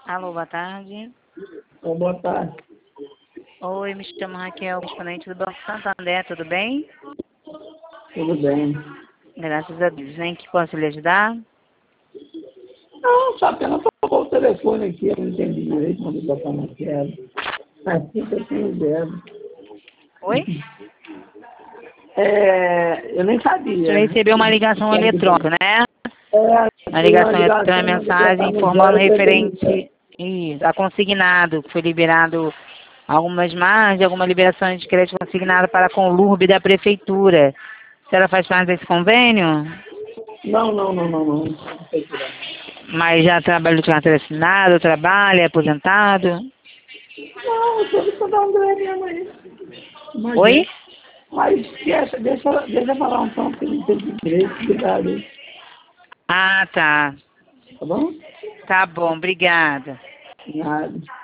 Alô, boa tarde. Boa tarde. Oi, me chamo Raquel, correspondente do Banco Santander, tudo bem? Tudo bem. Graças a Deus. Em que posso lhe ajudar? Não, só apenas tocou o telefone aqui, eu não entendi direito quando eu estava na queda. Assim que eu tenho zero. Oi? Eu nem sabia. Você recebeu uma ligação eletrônica, né? Uma Tem uma ligação eletrônica, ligação, mas eu já mensagem estava no informando zero, eu tenho zero. referente isso, a consignado, que foi liberado algumas margens, alguma liberação de crédito consignado para a Conlurb da Prefeitura. A senhora faz parte desse convênio? Não. Mas já trabalha de carteira assinada, trabalha, é aposentado? Não, eu sou do André mesmo aí. Oi? Imagina. Mas esquece, deixa eu falar um pouco que eu não entendi direito. Obrigado aí. Ah, tá. Tá bom? Tá bom, obrigada. Nada.